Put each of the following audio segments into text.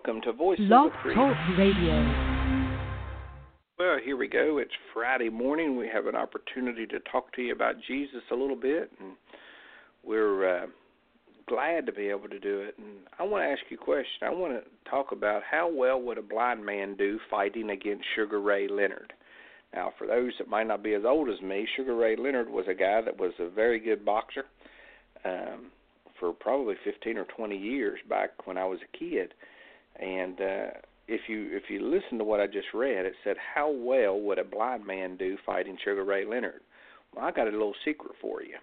welcome to Voices Blog of Freedom. Talk Radio. Well, here we go. It's Friday morning. We have an opportunity to talk to you about Jesus a little bit, and we're glad to be able to do it. And I want to ask you a question. I want to talk about how well would a blind man do fighting against Sugar Ray Leonard. Now, for those that might not be as old as me, Sugar Ray Leonard was a guy that was a very good boxer for probably 15 or 20 years back when I was a kid. And if you listen to what I just read, it said, how well would a blind man do fighting Sugar Ray Leonard? Well, I got a little secret for you.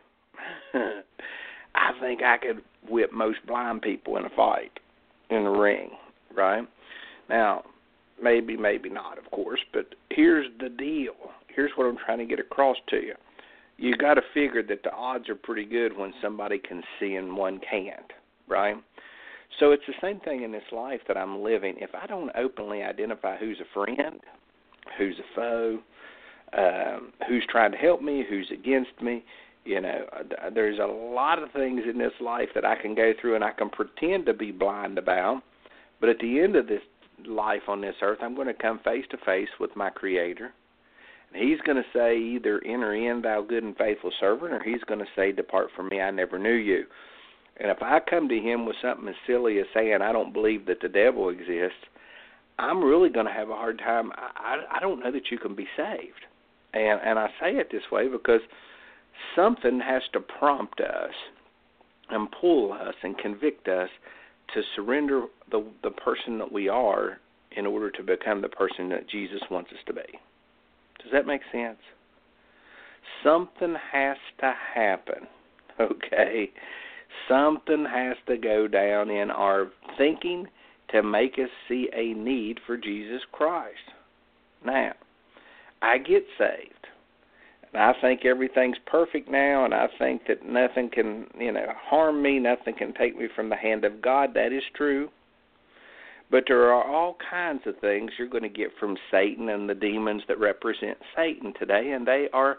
I think I could whip most blind people in a fight, in the ring, right? Now, maybe not, of course, but here's the deal. Here's what I'm trying to get across to you. You got to figure that the odds are pretty good when somebody can see and one can't, right? So it's the same thing in this life that I'm living. If I don't openly identify who's a friend, who's a foe, who's trying to help me, who's against me, you know, there's a lot of things in this life that I can go through and I can pretend to be blind about. But at the end of this life on this earth, I'm going to come face to face with my Creator. And He's going to say either, enter in, thou good and faithful servant, or He's going to say, depart from me, I never knew you. And if I come to Him with something as silly as saying I don't believe that the devil exists, I'm really going to have a hard time. I don't know that you can be saved. And I say it this way because something has to prompt us and pull us and convict us to surrender the person that we are in order to become the person that Jesus wants us to be. Does that make sense? Something has to happen, okay? Something has to go down in our thinking to make us see a need for Jesus Christ. Now, I get saved. And I think everything's perfect now, and I think that nothing can, harm me, nothing can take me from the hand of God. That is true. But there are all kinds of things you're going to get from Satan and the demons that represent Satan today, and they are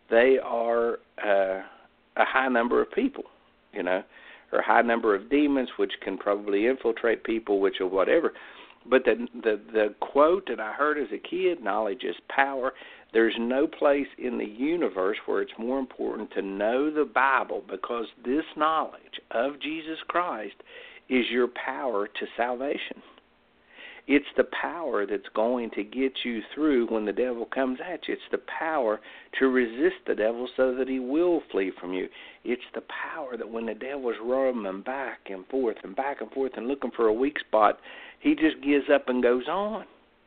a high number of people, or a high number of demons which can probably infiltrate people, which or whatever. But the quote that I heard as a kid, knowledge is power. There's no place in the universe where it's more important to know the Bible, because this knowledge of Jesus Christ is your power to salvation. It's the power that's going to get you through when the devil comes at you. It's the power to resist the devil so that he will flee from you. It's the power that when the devil's roaming back and forth and looking for a weak spot, he just gives up and goes on.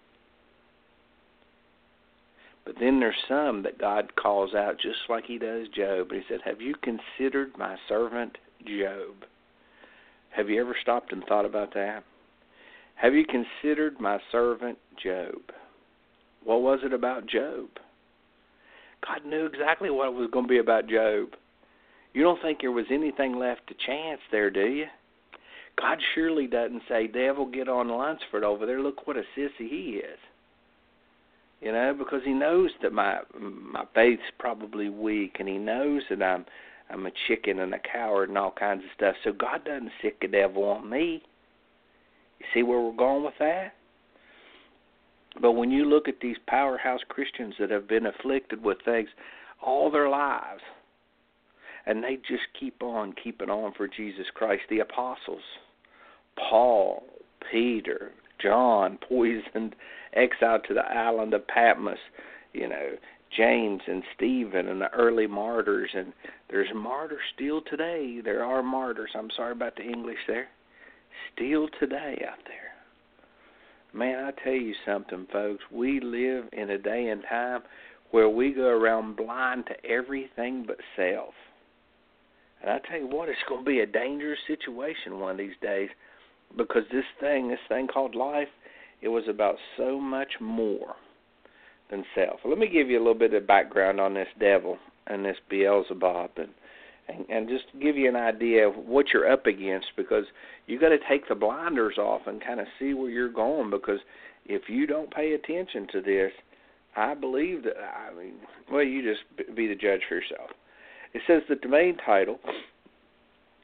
But then there's some that God calls out just like He does Job. And He said, have you considered my servant Job? Have you ever stopped and thought about that? Have you considered my servant Job? What was it about Job? God knew exactly what it was going to be about Job. You don't think there was anything left to chance there, do you? God surely doesn't say, devil, get on Lunsford over there. Look what a sissy he is. Because He knows that my faith's probably weak, and He knows that I'm a chicken and a coward and all kinds of stuff. So God doesn't sick the devil on me. You see where we're going with that? But when you look at these powerhouse Christians that have been afflicted with things all their lives, and they just keep on keeping on for Jesus Christ, the apostles, Paul, Peter, John, poisoned, exiled to the island of Patmos, James and Stephen and the early martyrs, and there's martyrs still today. There are martyrs. I'm sorry about the English there. Still today out there. Man, I tell you something, folks. We live in a day and time where we go around blind to everything but self. And I tell you what, it's going to be a dangerous situation one of these days, because this thing called life, it was about so much more than self. Let me give you a little bit of background on this devil and this Beelzebub, and just give you an idea of what you're up against, because you got to take the blinders off and kind of see where you're going, because if you don't pay attention to this, I believe that, you just be the judge for yourself. It says that the main title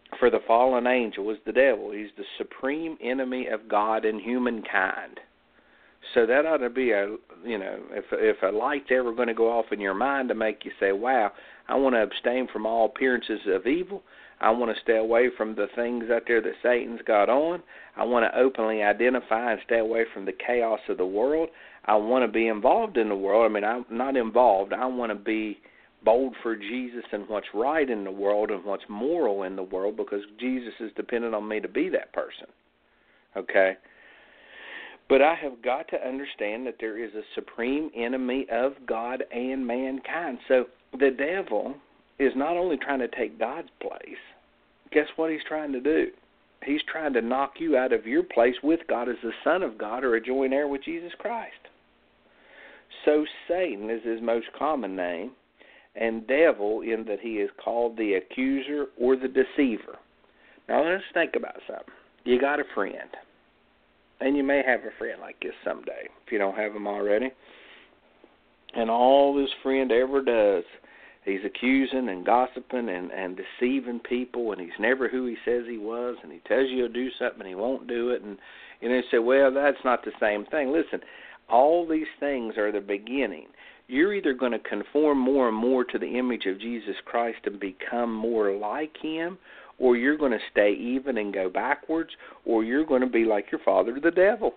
for the fallen angel is the devil. He's the supreme enemy of God and humankind. So that ought to be if a light's ever going to go off in your mind to make you say, wow, I want to abstain from all appearances of evil. I want to stay away from the things out there that Satan's got on. I want to openly identify and stay away from the chaos of the world. I want to be involved in the world. I mean, I'm not involved. I want to be bold for Jesus and what's right in the world and what's moral in the world, because Jesus is dependent on me to be that person. Okay? But I have got to understand that there is a supreme enemy of God and mankind. So the devil is not only trying to take God's place. Guess what he's trying to do? He's trying to knock you out of your place with God as the Son of God or a joint heir with Jesus Christ. So Satan is his most common name, and devil in that he is called the accuser or the deceiver. Now let's think about something. You got a friend. And you may have a friend like this someday, if you don't have him already. And all this friend ever does, he's accusing and gossiping and deceiving people, and he's never who he says he was, and he tells you he'll do something and he won't do it. And you say, well, that's not the same thing. Listen, all these things are the beginning. You're either going to conform more and more to the image of Jesus Christ and become more like him, or you're going to stay even and go backwards, or you're going to be like your father, the devil.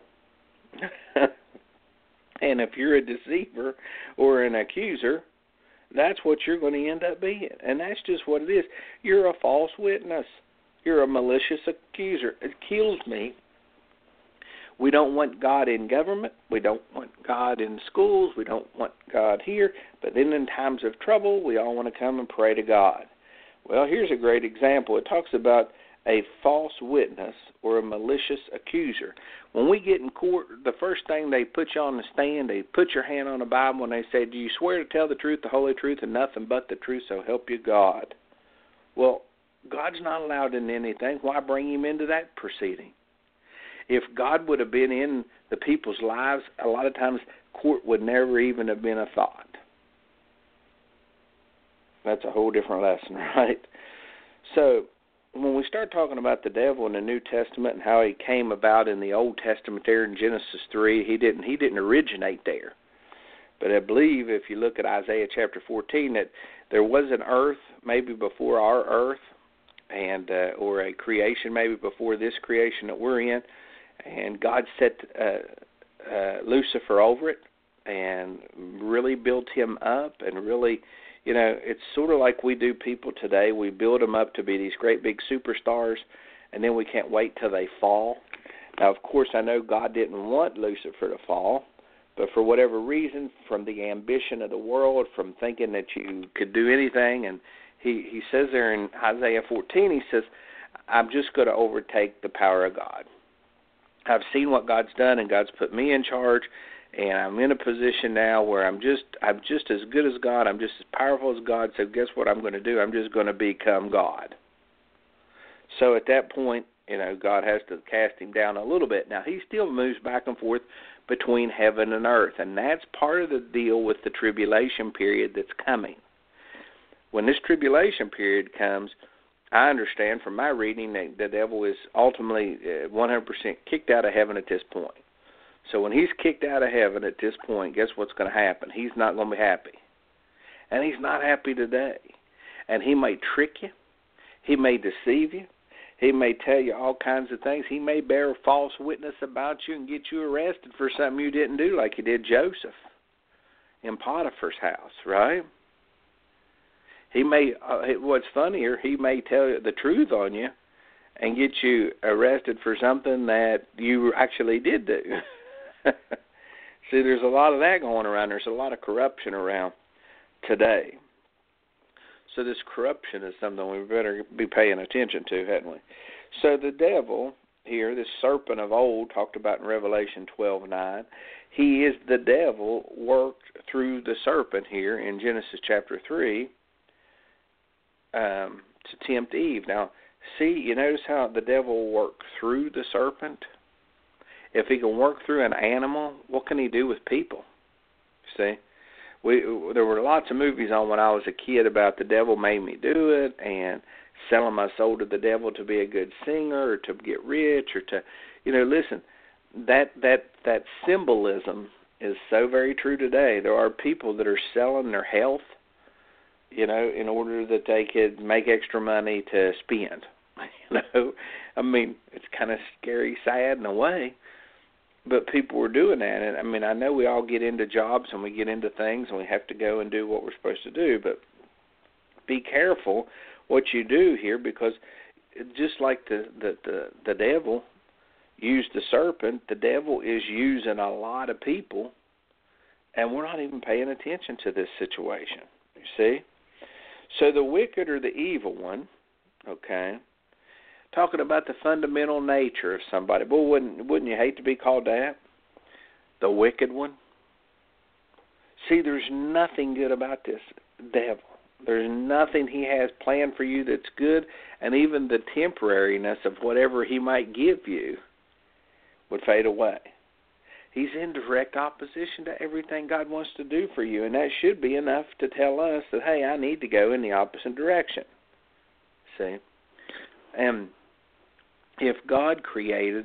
And if you're a deceiver or an accuser, that's what you're going to end up being. And that's just what it is. You're a false witness. You're a malicious accuser. It kills me. We don't want God in government. We don't want God in schools. We don't want God here. But then in times of trouble, we all want to come and pray to God. Well, here's a great example. It talks about a false witness or a malicious accuser. When we get in court, the first thing they put you on the stand, they put your hand on the Bible and they say, do you swear to tell the truth, the whole truth, and nothing but the truth, so help you God? Well, God's not allowed in anything. Why bring him into that proceeding? If God would have been in the people's lives, a lot of times court would never even have been a thought. That's a whole different lesson, right? So when we start talking about the devil in the New Testament and how he came about in the Old Testament there in Genesis 3, he didn't originate there. But I believe if you look at Isaiah chapter 14 that there was an earth maybe before our earth, and or a creation maybe before this creation that we're in, and God set Lucifer over it and really built him up and really, it's sort of like we do people today. We build them up to be these great big superstars, and then we can't wait till they fall. Now, of course, I know God didn't want Lucifer to fall, but for whatever reason, from the ambition of the world, from thinking that you could do anything, and he says there in Isaiah 14, he says, I'm just going to overtake the power of God. I've seen what God's done, and God's put me in charge, and I'm in a position now where I'm just as good as God. I'm just as powerful as God. So guess what I'm going to do? I'm just going to become God. So at that point, God has to cast him down a little bit. Now, he still moves back and forth between heaven and earth, and that's part of the deal with the tribulation period that's coming. When this tribulation period comes, I understand from my reading that the devil is ultimately 100% kicked out of heaven at this point. So when he's kicked out of heaven at this point, guess what's going to happen? He's not going to be happy. And he's not happy today. And he may trick you. He may deceive you. He may tell you all kinds of things. He may bear false witness about you and get you arrested for something you didn't do, like he did Joseph in Potiphar's house, right? He may, what's funnier, he may tell you the truth on you and get you arrested for something that you actually did do. See, there's a lot of that going around. There's a lot of corruption around today. So this corruption is something we better be paying attention to, hadn't we? So the devil here, this serpent of old, talked about in Revelation 12:9, he is the devil worked through the serpent here in Genesis chapter 3 to tempt Eve. Now, see, you notice how the devil worked through the serpent? If he can work through an animal, what can he do with people? See? There were lots of movies on when I was a kid about the devil made me do it, and selling my soul to the devil to be a good singer or to get rich or to, listen, that symbolism is so very true today. There are people that are selling their health, in order that they could make extra money to spend. I mean, it's kind of scary, sad in a way, but people were doing that. And I mean, I know we all get into jobs and we get into things and we have to go and do what we're supposed to do, but be careful what you do here, because just like the devil used the serpent, the devil is using a lot of people, and we're not even paying attention to this situation. You see? So the wicked or the evil one, okay, talking about the fundamental nature of somebody. Boy, wouldn't you hate to be called that? The wicked one? See, there's nothing good about this devil. There's nothing he has planned for you that's good, and even the temporariness of whatever he might give you would fade away. He's in direct opposition to everything God wants to do for you, and that should be enough to tell us that, hey, I need to go in the opposite direction. See? And if God created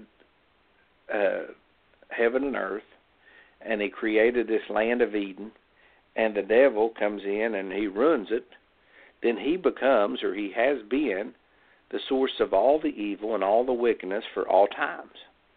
heaven and earth, and he created this land of Eden, and the devil comes in and he ruins it, then he becomes, or he has been, the source of all the evil and all the wickedness for all times.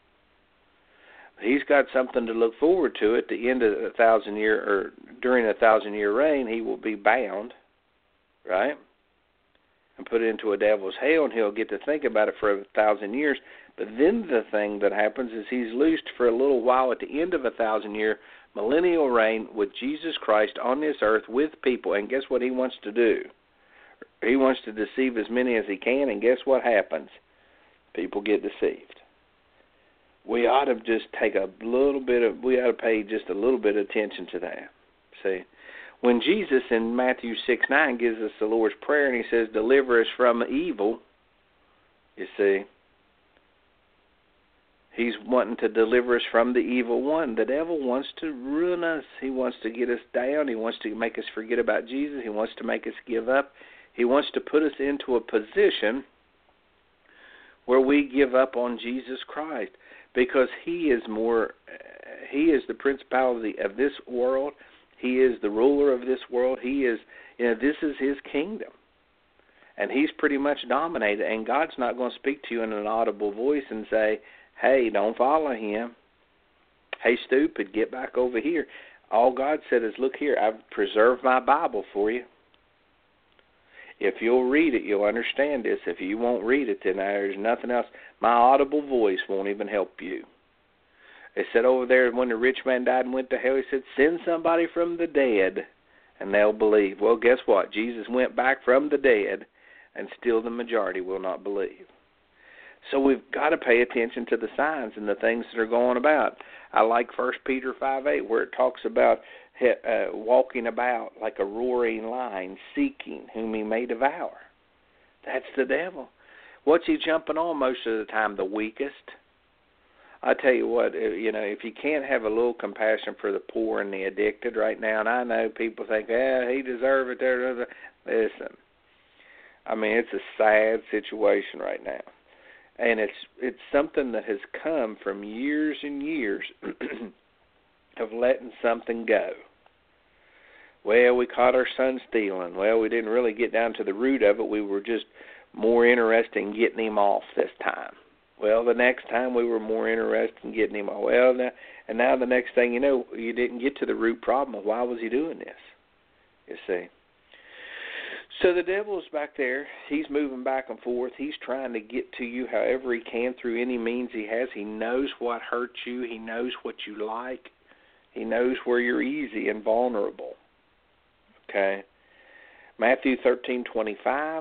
He's got something to look forward to at the end of the 1,000-year, or during a 1,000-year reign. He will be bound, right, and put into a devil's hell, and he'll get to think about it for 1,000 years. But then the thing that happens is he's loosed for a little while at the end of a 1,000-year millennial reign with Jesus Christ on this earth with people. And guess what he wants to do? He wants to deceive as many as he can, and guess what happens? People get deceived. We ought to just take we ought to pay just a little bit of attention to that. See? When Jesus in Matthew 6:9 gives us the Lord's Prayer and he says, deliver us from evil, you see, he's wanting to deliver us from the evil one. The devil wants to ruin us. He wants to get us down. He wants to make us forget about Jesus. He wants to make us give up. He wants to put us into a position where we give up on Jesus Christ, because he is the principality of this world. He is the ruler of this world. He is, this is his kingdom. And he's pretty much dominated. And God's not going to speak to you in an audible voice and say, hey, don't follow him. Hey, stupid, get back over here. All God said is, look here, I've preserved my Bible for you. If you'll read it, you'll understand this. If you won't read it, then there's nothing else. My audible voice won't even help you. It said over there when the rich man died and went to hell, he said, send somebody from the dead and they'll believe. Well, guess what? Jesus went back from the dead, and still the majority will not believe. So we've got to pay attention to the signs and the things that are going about. I like 1 Peter 5:8, where it talks about walking about like a roaring lion, seeking whom he may devour. That's the devil. What's he jumping on most of the time? The weakest. I tell you what, if you can't have a little compassion for the poor and the addicted right now, and I know people think, he deserves it. Listen, I mean, it's a sad situation right now. And it's something that has come from years and years of letting something go. Well, we caught our son stealing. Well, we didn't really get down to the root of it. We were just more interested in getting him off this time. Well, the next time we were more interested in getting him off. Well, now the next thing you know, you didn't get to the root problem of why was he doing this, you see. So the devil's back there. He's moving back and forth. He's trying to get to you however he can through any means he has. He knows what hurts you. He knows what you like. He knows where you're easy and vulnerable. Okay? Matthew 13:25,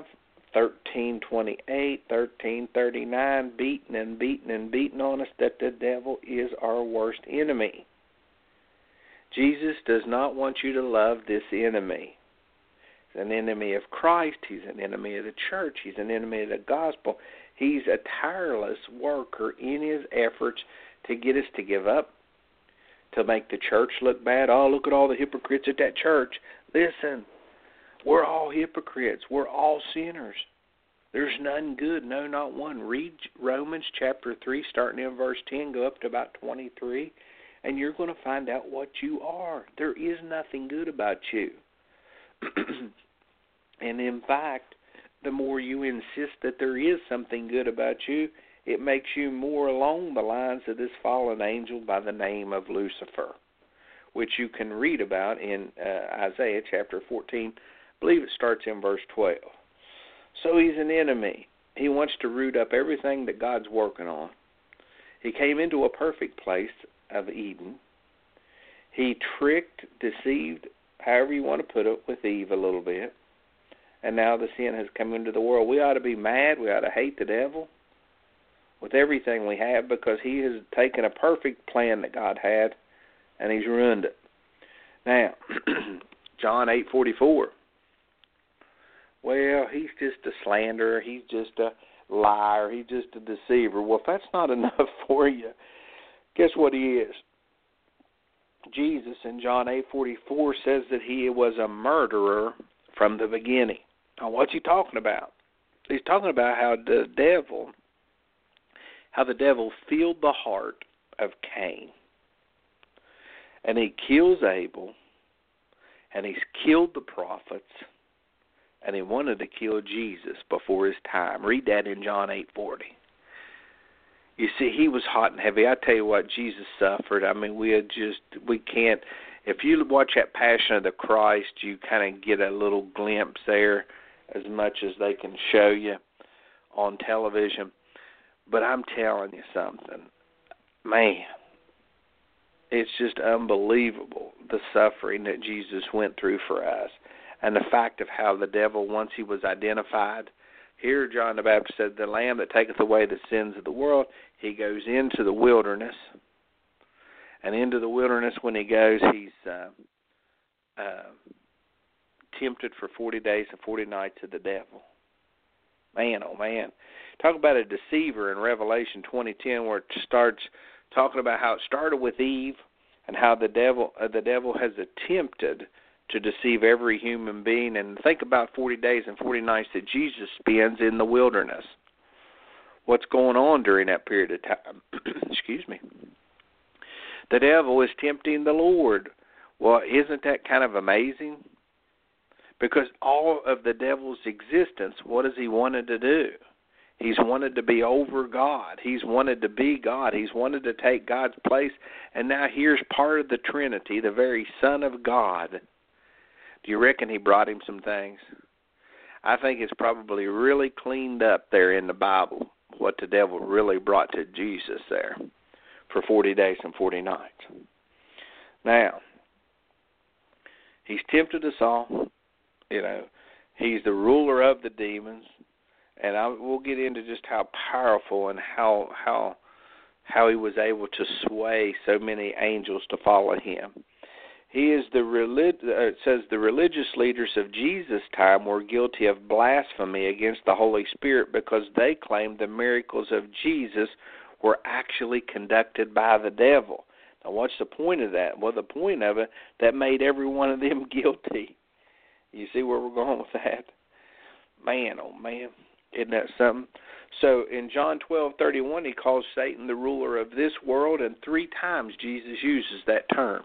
13:28, 13:39, beating and beating and beating on us that the devil is our worst enemy. Jesus does not want you to love this enemy. He's an enemy of Christ. He's an enemy of the church. He's an enemy of the gospel. He's a tireless worker in his efforts to get us to give up, to make the church look bad. Oh, look at all the hypocrites at that church. Listen, we're all hypocrites. We're all sinners. There's none good, no, not one. Read Romans chapter 3, starting in verse 10, go up to about 23, and you're going to find out what you are. There is nothing good about you. And in fact, the more you insist that there is something good about you, it makes you more along the lines of this fallen angel by the name of Lucifer, which you can read about in Isaiah chapter 14. I believe it starts in verse 12. So he's an enemy. He wants to root up everything that God's working on. He came into a perfect place of Eden. He tricked, deceived, however you want to put it, with Eve a little bit. And now the sin has come into the world. We ought to be mad. We ought to hate the devil with everything we have, because he has taken a perfect plan that God had and he's ruined it. Now, John 8:44. Well, he's just a slanderer. He's just a liar. He's just a deceiver. Well, if that's not enough for you, guess what he is? Jesus in John 8:44 says that he was a murderer from the beginning. Now, what's he talking about? He's talking about how the devil filled the heart of Cain. And he kills Abel, and he's killed the prophets, and he wanted to kill Jesus before his time. Read that in John 8:40. You see, he was hot and heavy. I tell you what, Jesus suffered. I mean, we can't. If you watch that Passion of the Christ, you kind of get a little glimpse there, as much as they can show you on television. But I'm telling you something, man, it's just unbelievable, the suffering that Jesus went through for us. And the fact of how the devil, once he was identified, here John the Baptist said, the Lamb that taketh away the sins of the world, he goes into the wilderness. And into the wilderness when he goes, he's tempted for 40 days and 40 nights of the devil. Man, oh man. Talk about a deceiver in Revelation 20:10, where it starts talking about how it started with Eve and how the devil has attempted to deceive every human being. And think about 40 days and 40 nights that Jesus spends in the wilderness. What's going on during that period of time? Excuse me. The devil is tempting the Lord. Well, isn't that kind of amazing? Because all of the devil's existence, what has he wanted to do? He's wanted to be over God. He's wanted to be God. He's wanted to take God's place. And now here's part of the Trinity, the very Son of God. Do you reckon he brought him some things? I think it's probably really cleaned up there in the Bible, what the devil really brought to Jesus there for 40 days and 40 nights. Now, he's tempted us all. You know, he's the ruler of the demons. And we'll get into just how powerful and how he was able to sway so many angels to follow him. He is it says the religious leaders of Jesus' time were guilty of blasphemy against the Holy Spirit because they claimed the miracles of Jesus were actually conducted by the devil. Now, what's the point of that? Well, the point of it, that made every one of them guilty. You see where we're going with that? Man, oh man. Isn't that something? So in John 12:31, he calls Satan the ruler of this world, and 3 times Jesus uses that term.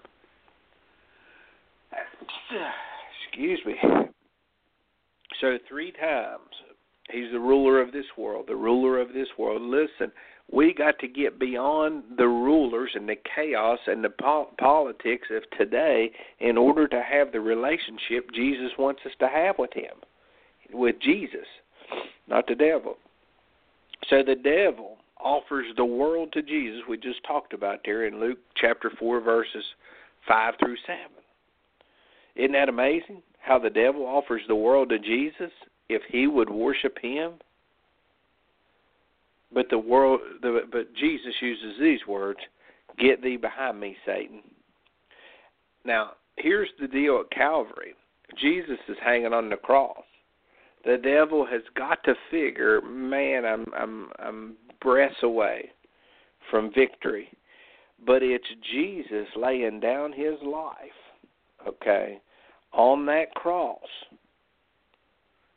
Excuse me. So 3 times he's the ruler of this world, the ruler of this world. Listen, we got to get beyond the rulers and the chaos and the politics of today in order to have the relationship Jesus wants us to have with him, with Jesus. Not the devil. So the devil offers the world to Jesus. We just talked about there in Luke chapter 4, verses 5 through 7. Isn't that amazing? How the devil offers the world to Jesus if he would worship him. But Jesus uses these words, "Get thee behind me, Satan." Now, here's the deal at Calvary. Jesus is hanging on the cross. The devil has got to figure, man, I'm breaths away from victory. But it's Jesus laying down his life, okay, on that cross.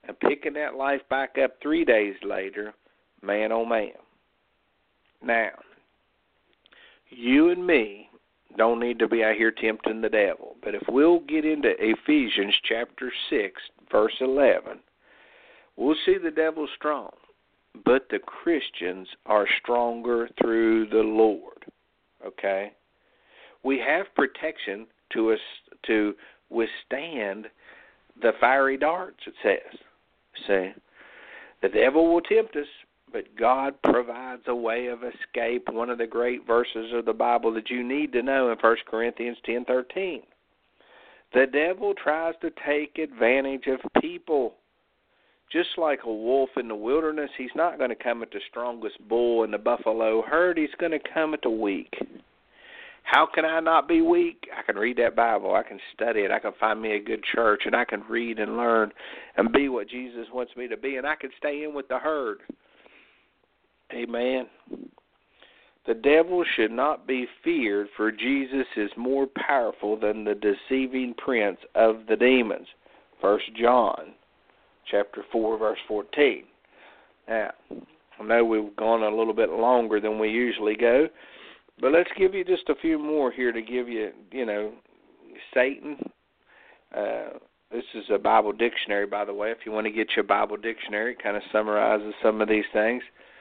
and picking that life back up 3 days later, man, oh man. Now, you and me don't need to be out here tempting the devil. But if we'll get into Ephesians chapter 6, verse 11, we'll see the devil's strong. But the Christians are stronger through the Lord. Okay? We have protection to withstand the fiery darts, it says. See? The devil will tempt us, but God provides a way of escape. One of the great verses of the Bible that you need to know in 1 Corinthians 10:13. The devil tries to take advantage of people. Just like a wolf in the wilderness, he's not going to come at the strongest bull in the buffalo herd. He's going to come at the weak. How can I not be weak? I can read that Bible. I can study it. I can find me a good church, and I can read and learn and be what Jesus wants me to be, and I can stay in with the herd. Amen. The devil should not be feared, for Jesus is more powerful than the deceiving prince of the demons. 1 John chapter 4, verse 14. Now, I know we've gone a little bit longer than we usually go, but let's give you just a few more here to give you, Satan. This is a Bible dictionary, by the way. If you want to get your Bible dictionary, it kind of summarizes some of these things.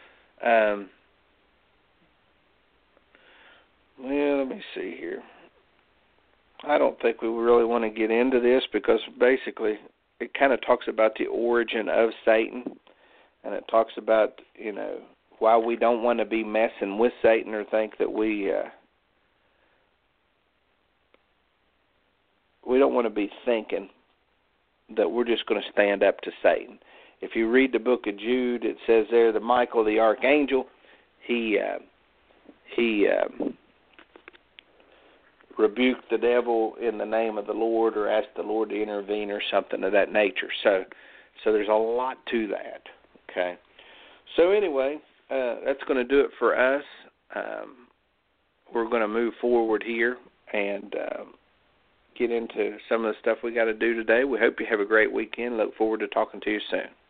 Let me see here. I don't think we really want to get into this because basically it kind of talks about the origin of Satan, and it talks about, why we don't want to be messing with Satan or think that we don't want to be thinking that we're just going to stand up to Satan. If you read the book of Jude, it says there that Michael the archangel, he rebuked the devil in the name of the Lord or asked the Lord to intervene or something of that nature. So there's a lot to that. Okay. So anyway, that's going to do it for us. We're going to move forward here and get into some of the stuff we got to do today. We hope you have a great weekend. Look forward to talking to you soon.